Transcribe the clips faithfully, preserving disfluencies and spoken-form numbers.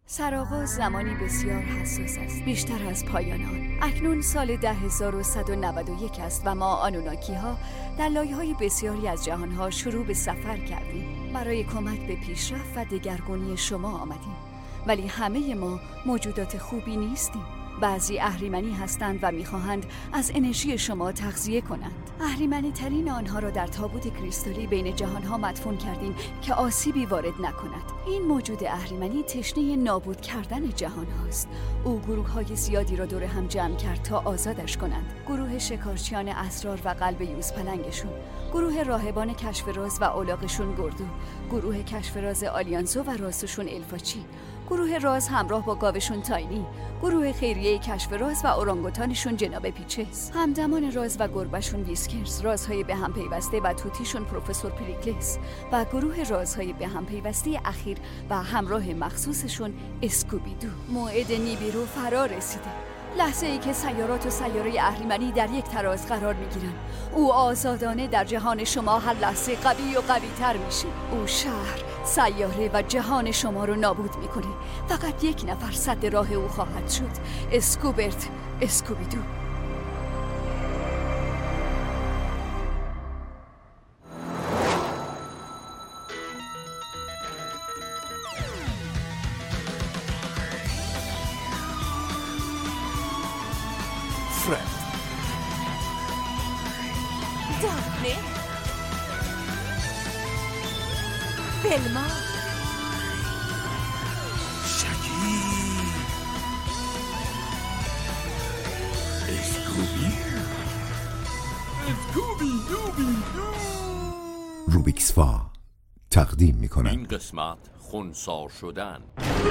سرآغاز زمانی بسیار حساس است، بیشتر از پایان آن. اکنون سال ده هزار و صد و نود و یک است و ما آنوناکی ها در لایه‌های بسیاری از جهانها شروع به سفر کردیم. برای کمک به پیشرفت و دگرگونی شما آمدیم، ولی همه ما موجودات خوبی نیستیم. بعضی اهریمنی هستند و می‌خواهند از انرژی شما تغذیه کنند. اهریمنی ترین آنها را در تابوت کریستالی بین جهانها مدفون کردیم که آسیبی وارد نکند. این موجود اهریمنی تشنه نابود کردن جهان هاست. او گروه های زیادی را دور هم جمع کرد تا آزادش کنند. گروه شکارچیان اسرار و قلب یوز پلنگشون، گروه راهبان کشف راز و اولاغشون گردو، گروه کشف راز آلیانزو و راستشون الفاچی، گروه راز همراه با گاوشون تاینی، گروه خیریه کشف راز و اورانگوتانشون جناب پیچس، همدمان راز و گربهشون ویسکرز، رازهای به هم پیوسته و توتیشون پروفسور پریکلس و گروه رازهای به هم پیوسته اخیر و همراه مخصوصشون اسکوبیدو. موعد نیبیرو فرا رسیده، لحظه ای که سیارات و سیاره اهریمنی در یک تراز قرار میگیرن. او آزادانه در جهان شما هر لحظه قوی و قوی تر میشه. او شهر، سیاره و جهان شما رو نابود میکنه. فقط یک نفر سد راه او خواهد شد: اسکوبرت اسکوبیدو. دافنه، بلما، شکی، اسکوبی اسکوبی دوبی دو. روبیکسفا تقدیم میکنن این قسمت خنثی شدن.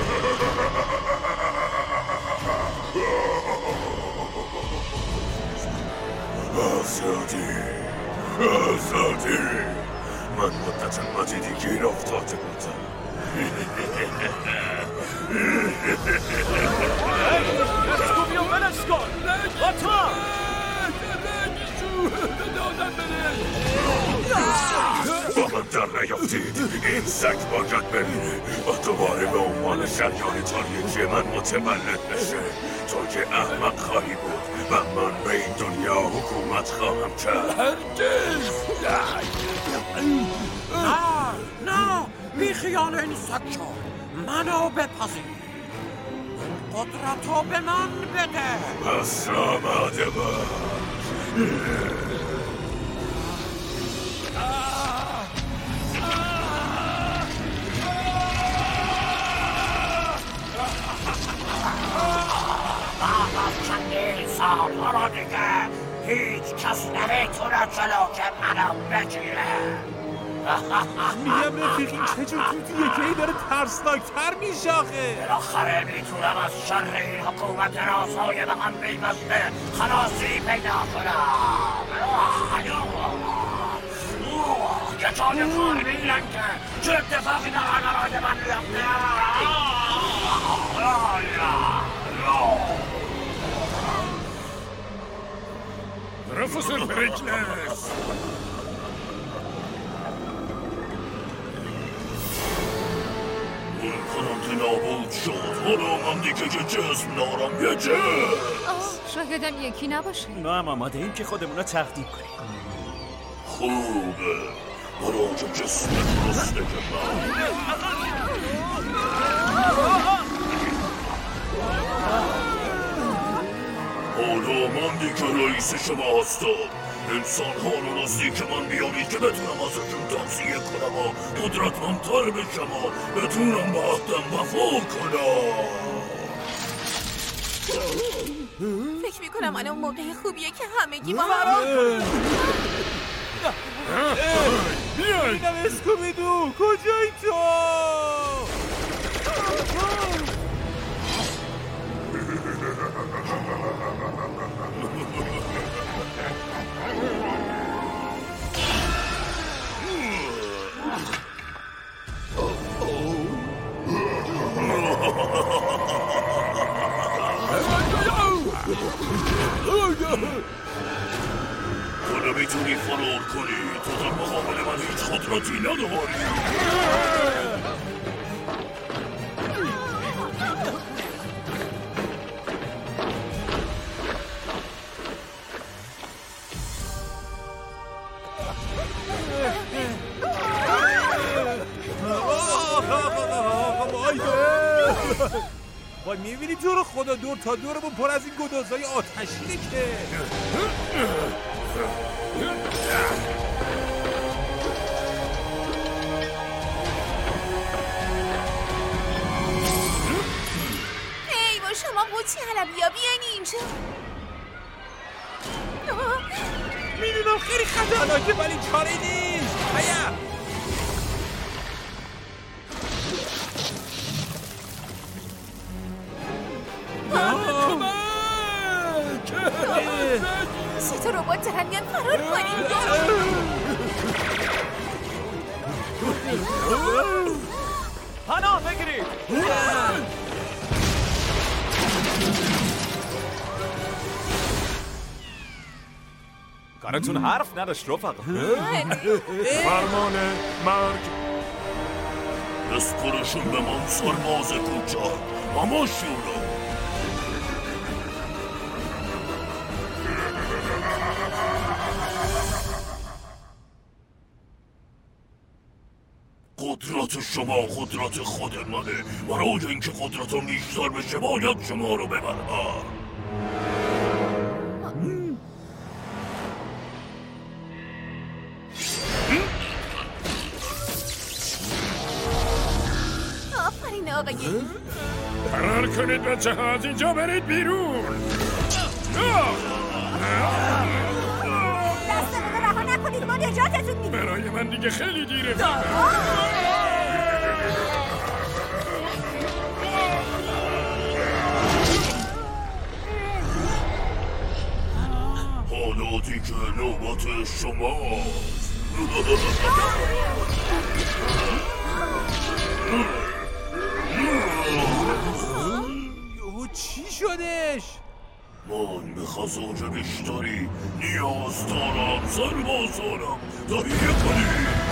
آزادی، آزادی. من مدت مدیدی گیر افتاده بودم. اسکوبیو ولش کن! آتا! با من در نیافتید. این سگ باید بمیره و دوباره به عنوان شریان تاریکی من متولد بشه. تو که احمق خواهی بود و من به این دنیا حکومت خواهم کرد. هرگز! نه نه، بی خیال این سگ شو، منو بپذیر. قدرتو به من بده. پس آماده باش. چندین سالها را دیگه هیچ کس نمیتونه جلو که منو بگیره. میگم رفیق این چه جور توتیه که این داره ترسناکتر میشه آخه. بالاخره میتونم از شر این حکومت رازهای به هم پیوسته خلاصی پیدا کنم. یه جای کاری بگیرن که چه اتفاقی در عقرای من میفته. پروفسور پریکلس، اون کنانت نابود شد. حالا من دیگه که جسم دارم یه جسم. شایدم یکی نباشه. ما هم آماده ایم که خودمون رو تقدیم کنیم. خوبه، برای جسم درسته که من حالا من دیگه رئیس شما هستم. انسان ها رو نزدیک من بیارید که بتونم ازشون تغذیه کنم و قدرتمندتر بشم و بتونم به عهدم وفا کنم. فکر میکنم الان اون موقع خوبیه که همگی ما بیاید. اینم اسکوبیدو، کجایی تو؟ تو نمیتونی فرار کنی. تو در مقابل من هیچ قدرتی نداری. وای میبینی تو رو خدا دور تا دورمون پر از این گدازهای آتشینه که ای با شما قوطی حلبیا بیاین اینجا. میدونم خیلی خطرناکه ولی کاری نیست. هیا سه تا ربات دارن میان فرار کنیم. پناه بگیرید. کارتون حرف نداشت رفقا. فرمان مرگ بسپرشون به من سرباز کوچا هماشون رو. قدرت شما قدرت خود منه. برای اینکه قدرتم بیشتر بشه باید شما رو ببرم. آفرین آقای. فرار کنید بچه ها، از اینجا برید بیرون. دستمون رو رها نکنید، ما نجاتتون میدیم. برای من دیگه خیلی دیره. حالاتی که نوبت شماست. یهو چی شدش؟ من به خزاج بیشتری نیاز دارم. سربازانم تهیه کنید.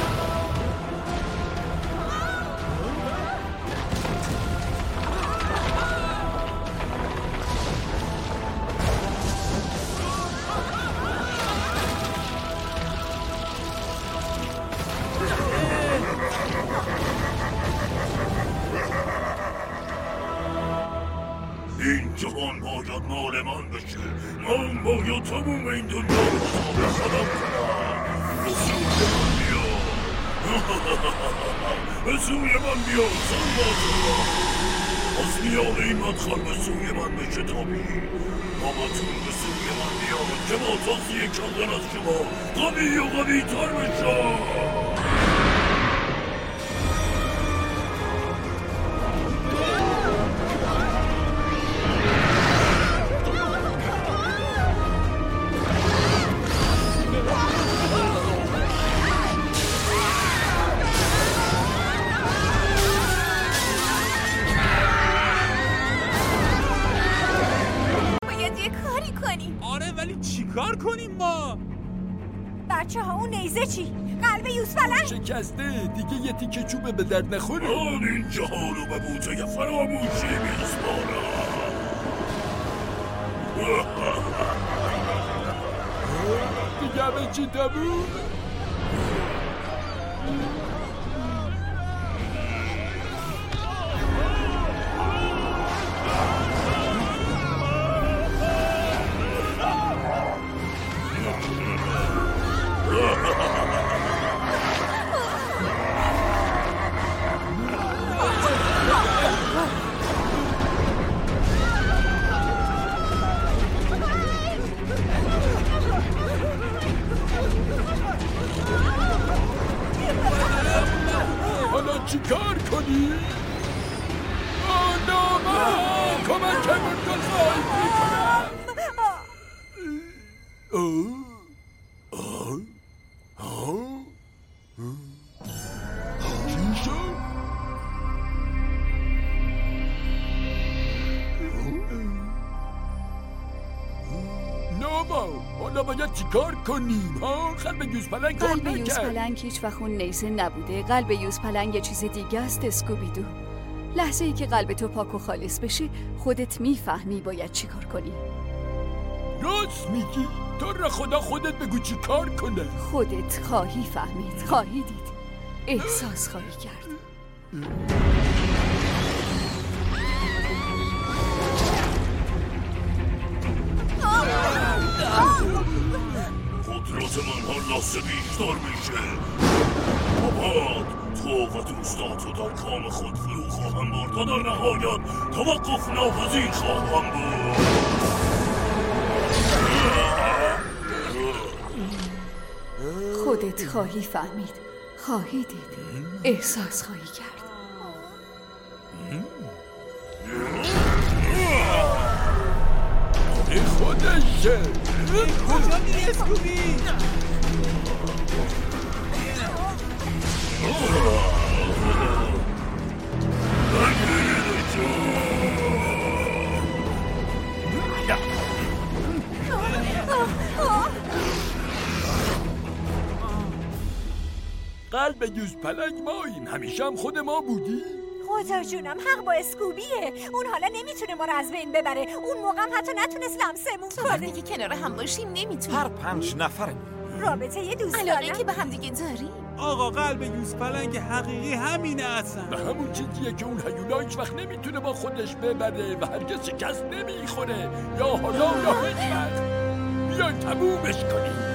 این جهان باید مال من بشه. من باید تموم این دنیا رو به خودم کنم. به سوی من بیا. به سوی من بیا سربازان. از میان این مدخل به سوی من بشه تابی. باباتون به سوی من بیاد که با تازیه کردن از شما قوی و قوی تر بشم. آره ولی چی کار کنیم ما؟ بچه ها اون نیزه چی؟ قلب یوسفلنگ شکسته دیگه. یه تیکه چوبه به درد نخوره. من این جهان رو به بوته فراموشی میسپارم. دیگه همه چی تموم. حالا چی کار کنی؟ آناما کمکمون کن خواهی میکنم. چی شد؟ ناما حالا باید چی کار کنیم ها؟ قلب یوزپلنگ کار قلب نکرد. یوزپلنگ هیچ وقت اون نیزه نبوده. قلب یوزپلنگ یه چیز دیگه است اسکوبیدو. لحظه ای که قلب تو پاک و خالص بشه خودت میفهمی باید چی کار کنی. راست میگی. تو را خدا خودت بگو چی کار کنه. خودت خواهی فهمید، خواهی دید، احساس خواهی کرد. قدرت من هر لحظه بیشتر میشه. بابا تو و دوستاتو در کام خود فرو خواهم برد و در نهایت توقف ناپذیر خواهم بود. خودت خواهی فهمید، خواهی دید، احساس خواهی کرد. این خودشه. کجا میری اسکوبی؟ قلب یوز پلنگ ماییم، همیشه هم خود ما بودی؟ خدا جونم حق با اسکوبیه. اون حالا نمیتونه ما رو از بین ببره. اون موقع هم حتی نتونست لمسمون تو کنه. وقتی که کنار هم باشیم نمیتونه. هر پنج نفره رابطه یه دوستانه علاقه که به هم دیگه داریم. آقا قلب یوز پلنگ حقیقی همینه اصلا. به همون چیزیه که اون هیولا هیچ وقت نمیتونه با خودش ببره و هرگز شکست نمیخوره، یا حالا یا هیچ وقت. بیاین تمومش کنیم.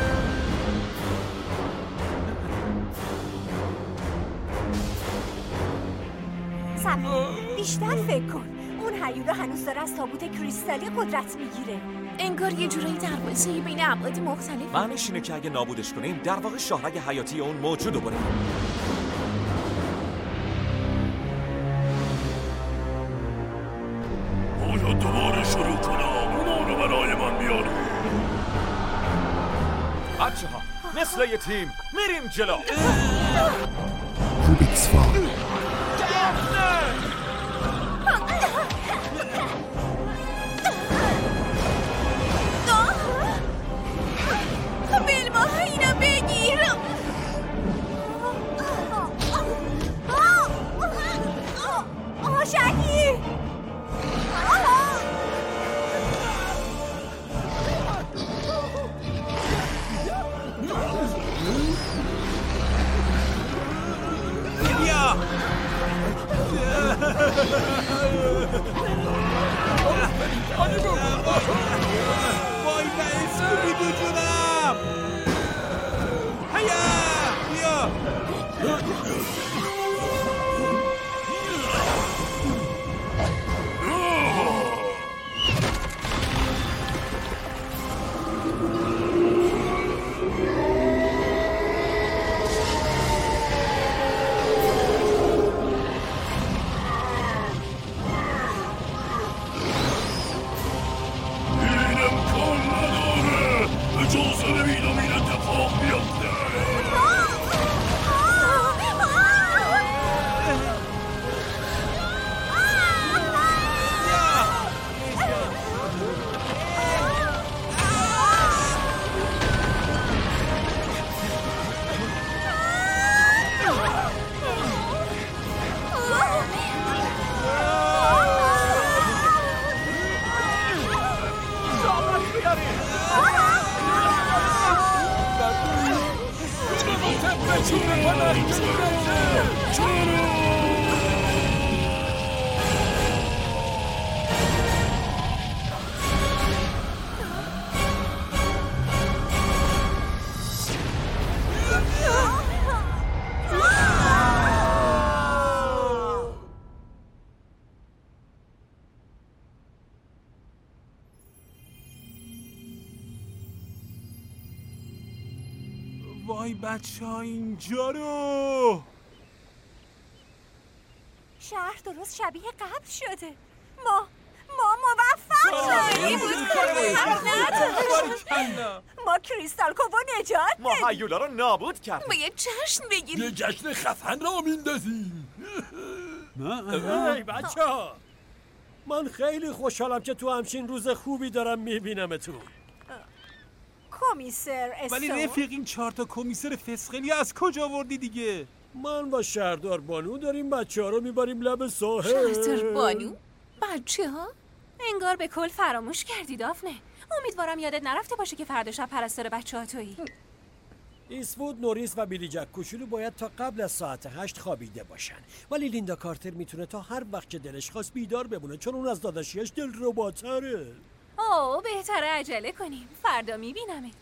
صبر، بیشتر فکر کن. اون هیولا هنوز داره از تابوت کریستالی قدرت میگیره. انگار یه جورایی دروازه‌ای بین ابعاد مختلف. معنیش اینه که اگه نابودش کنیم در واقع شاهرگ حیاتی اون موجود دوباره. باید دوباره شروع کنم. اونا رو برای من بیاری. بچه ها مثل یه تیم میریم جلو. روبیکس فار بلما اینو بگیر. آشکی بیا وای به اسکوبی دو جونم. هیا بیا. این امکان نداره. اجازه نمیدم این اتفاق بیفته. وای بچه ها اینجا رو. شهر درست شبیه قبل شده. ما ما موفق شدیم. ما کریستال کوو نجات ما دادیم. هیولا رو نابود کردیم. باید جشن بگیریم. یه جشن خفن را میندازیم. ای بچه ها، من خیلی خوشحالم که تو همچین روز خوبی دارم میبینمتون. کمیسر اسو. ولی رفیق این چهار تا کمیسر فسخلی از کجا آوردی دیگه؟ من با شهردار بانو داریم بچه ها رو میبریم لب ساحل. شهردار بانو؟ بچه ها؟ انگار به کل فراموش کردی دافنه. امیدوارم یادت نرفته باشه که فردا شب پرستار بچه ها تویی. ایسوود، نوریس و بیلی جک کوچولو باید تا قبل از ساعت هشت خوابیده باشن، ولی لیندا کارتر میتونه تا هر وقت که دلش خواست بیدار بمونه، چون اون از داداشیاش دلرباتره. اوه بهتره عجله کنیم، فردا میبینمت.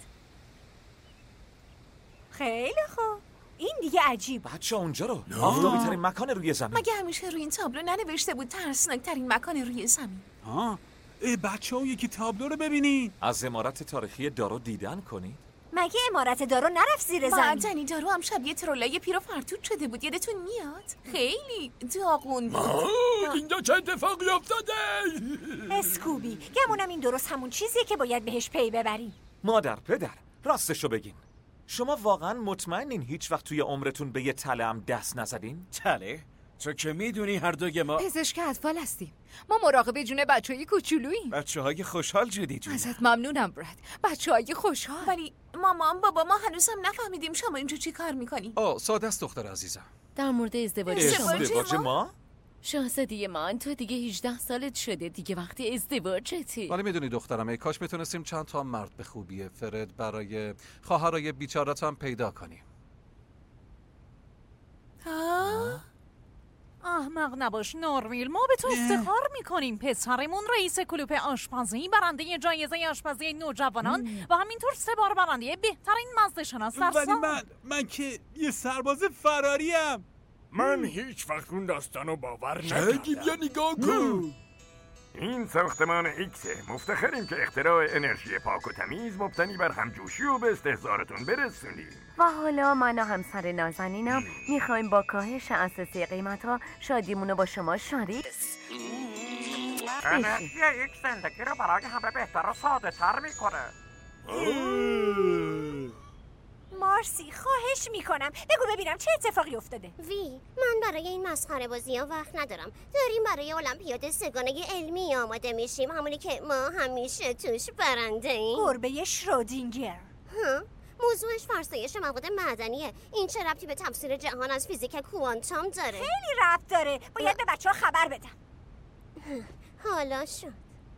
خیلی خوب. این دیگه عجیب. بچه اونجا رو آفتابی ترین مکان روی زمین. مگه همیشه روی این تابلو ننوشته بود ترسناک ترین مکان روی زمین؟ ها بچه ها یکی تابلو رو ببینین. از عمارت تاریخی دارو دیدن کنید. مگه عمارت دارو نرفت زیر زمین؟ معدنی دارو هم شبیه ترولای پیر و فرتود شده بود، یادتون میاد؟ خیلی داغون بود. اینجا چه اتفاقی افتاده؟ اسکوبی، گمونم این درست همون چیزیه که باید بهش پی ببریم. مادر پدر راستشو بگین، شما واقعا مطمئنین هیچ وقت توی عمرتون به یه تله هم دست نزدین؟ تله؟ تو که میدونی هر دوی ما پزشک اطفال هستیم. ما مراقب جون بچه‌های کوچولوییم. بچه‌های خوشحال جدی جون. ازت ممنونم برد. بچه‌های خوشحال. ولی مامان بابا ما هنوزم نفهمیدیم شما اینجا چی کار میکنی؟ آه ساده است دختر عزیزم. در مورد ازدواج شما. ازدواج ما؟ شاهزاده من تو دیگه هجده سالت شده، دیگه وقتی ازدواجتی. ولی میدونی دخترم ای کاش میتونستیم چند تا مرد به خوبی فرد برای خواهرای بیچاره‌تان پیدا کنیم. ها؟ احمق نباش نورویل، ما به تو افتخار میکنیم. پسرمون رئیس کلوپ آشپزی، برنده جایزه آشپزی نوجوانان و همینطور سه بار برنده بهترین مزد شناس در ولی سال. من من که یه سرباز فراریم. من هیچ وقت اون داستانو باور نکردم. بیا نگاه کن. این ساختمان ایکسه. مفتخریم که اختراع انرژی پاک و تمیز مبتنی بر همجوشی و به استحضارتون برسونیم. و حالا من و همسر نازنینم میخوایم با کاهش اساسی قیمت‌ها شادیمونو با شما شریک انرژی یک زندگی رو برای همه بهتر و ساده تر میکنه. مارسی خواهش میکنم بگو ببینم چه اتفاقی افتاده. وی من برای این مسخره بازی ها وقت ندارم. داریم برای المپیاد سگانه علمی آماده میشیم، همونی که ما همیشه توش برنده ایم. گربه شرودینگر. ها؟ موضوعش فرسایش مواد معدنیه. این چه ربطی به تفسیر جهان از فیزیک کوانتوم داره؟ خیلی ربط داره. باید به بچه ها خبر بدم. حالا شد.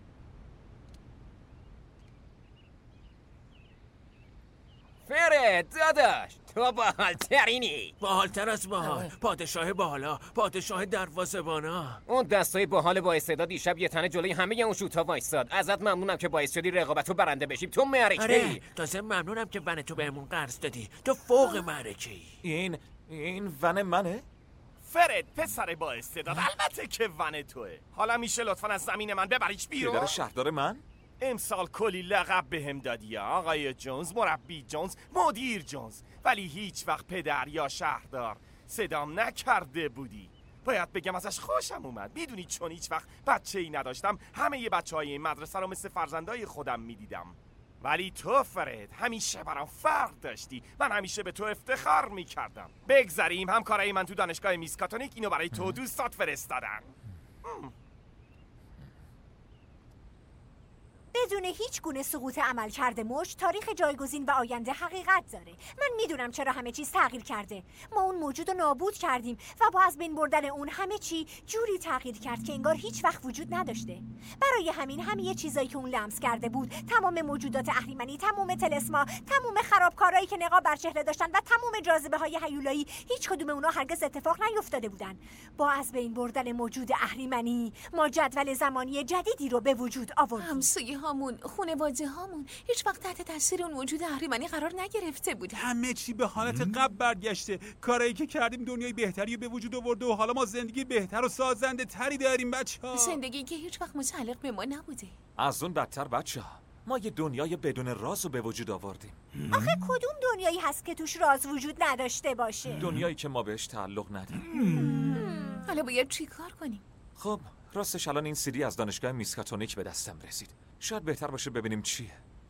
فرد داداش تو باحال‌ترینی. باحال‌تر از باحال. پادشاه باحالا، پادشاه دروازه‌بانا. اون دستای باحال با استعداد دیشب یه تنه جلوی همه اون شوت‌ها وایساد. ازت ممنونم که باعث شدی رقابت رو برنده بشیم. تو معرکه‌ای. آره تازه ممنونم که ون تو بهمون قرض دادی. تو فوق معرکه‌ای. این این ون منه؟ فرد پسر با استعداد، البته که ون توه. حالا میشه لطفاً از زمین من ببریش بیرون؟ پدر شهردار من؟ امسال کلی لقب بهم دادی آقای جونز، مربی جونز، مدیر جونز، ولی هیچ وقت پدر یا شهردار صدام نکرده بودی. باید بگم ازش خوشم اومد. میدونی چون هیچ وقت بچه ای نداشتم همه ی بچه های این مدرسه رو مثل فرزندای خودم میدیدم. ولی تو فرد همیشه برام فرق داشتی. من همیشه به تو افتخار میکردم. بگذریم همکارای من تو دانشگاه میسکاتونیک اینو برای تو دوستات فرستادن. بدون هیچ گونه سقوط عمل کرده مش تاریخ جایگزین و آینده حقیقت داره. من میدونم چرا همه چیز تغییر کرده. ما اون موجود رو نابود کردیم و با از بین بردن اون همه چی جوری تغییر کرد که انگار هیچ وقت وجود نداشته. برای همین همه چیزایی که اون لمس کرده بود، تمام موجودات اهریمنی، تمام طلسما، تمام خرابکارایی که نقاب بر چهره داشتن و تمام جاذبه‌های هیولایی، هیچ کدوم اونها هرگز اتفاق نیفتاده بودن. با از بین بردن موجود اهریمنی، ما جدول زمانی جدیدی رو به وجود آوردیم. همسایه هامون، خانواده هامون هیچ وقت تحت تاثیر اون وجود اهریمنی قرار نگرفته بودن. همه چی به حالت قبل برگشته. کارایی که کردیم دنیای بهتری به وجود آورده و حالا ما زندگی بهتر و سازنده تری داریم بچه‌ها. زندگی که هیچ وقت متعلق به ما نبوده. از اون بدتر بچه‌ها، ما یه دنیای بدون راز رو به وجود آوردیم. آخه کدوم دنیایی هست که توش راز وجود نداشته باشه؟ دنیایی که ما بهش تعلق نداریم. حالا باید چی کار کنیم؟ خب راستش الان این سیدی از دانشگاه میسکاتونیک به دستم رسید. شاید بهتر باشه ببینیم چیه.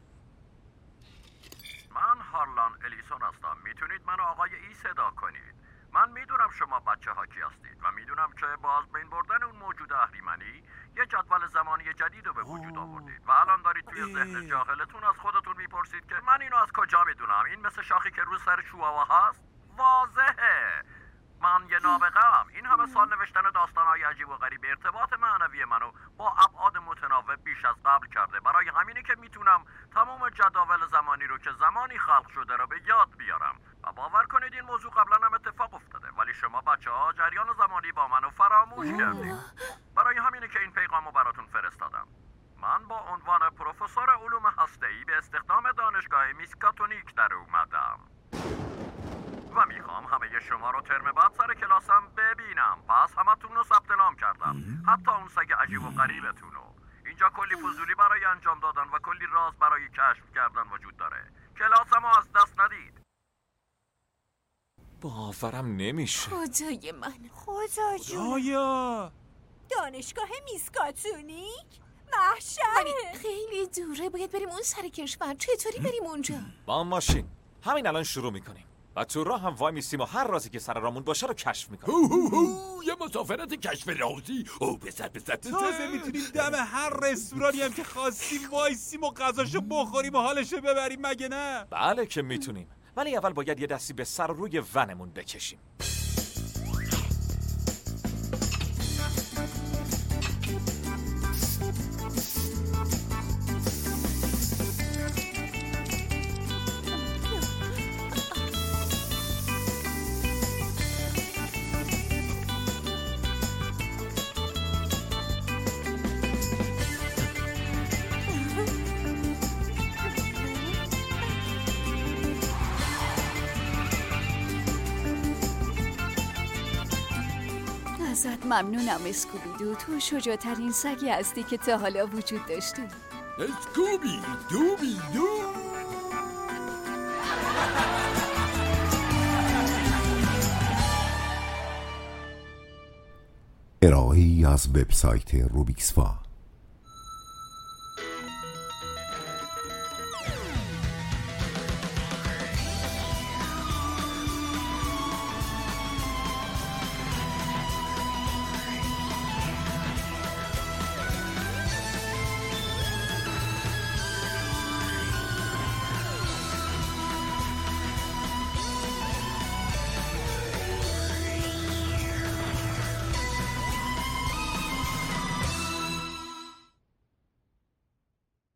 من هارلان الیسون هستم. میتونید منو آقای ای صدا کنید. من میدونم شما بچه ها کی هستید و میدونم که با از بین بردن اون موجود اهریمنی یه جدول زمانی جدید رو به وجود آوردید و الان دارید توی ذهن جاهلتون از خودتون میپرسید که من اینو از کجا میدونم. این مثل شاخی که رو سر چوبا هست. واضحه من یه نابغه‌ام. این همه سال نوشتن داستان‌های عجیب و غریب ارتباط معنوی منو با ابعاد متنوع بیش از قبل کرده. برای همینه که میتونم تمام جداول زمانی رو که زمانی خلق شده رو به یاد بیارم. و باور کنید این موضوع قبلا هم اتفاق افتاده، ولی شما بچه‌ها جریان زمانی با منو فراموش کردید. برای همینه که این پیغامو براتون فرستادم. من با عنوان پروفسور علوم هسته‌ای به استخدام دانشگاه میسکاتونیک در اومدم و میخوام همه شما رو ترم بعد سر کلاسم ببینم. پس همتون رو ثبت نام کردم، حتی اون سگ عجیب و غریبتون رو. اینجا کلی فضولی برای انجام دادن و کلی راز برای کشف کردن وجود داره. کلاسمو از دست ندید. باورم نمیشه. خدای من، خدا جون. آیا دانشگاه میسکاتونیک؟ محشره. ولی خیلی دوره، باید بریم اون سر کشور. چطوری بریم اونجا؟ با ماشین. همین الان شروع میکنیم و تو راه هم وای میستیم و هر رازی که سر رامون باشه رو کشف میکنیم. هو هو هو یه مسافرت کشف رازی. او بسر بسر تازه میتونیم دم هر رستورانی هم که خواستیم وایسیم و غذاشو بخوریم و حالشو ببریم، مگه نه؟ بله که میتونیم، ولی اول باید یه دستی به سر و روی ونمون بکشیم. ازت ممنونم اسکوبیدو. تو شجاعترین سگی هستی که تا حالا وجود داشته. اسکوبی دوبی دو. ارائه‌ای از وبسایت روبیکسفا.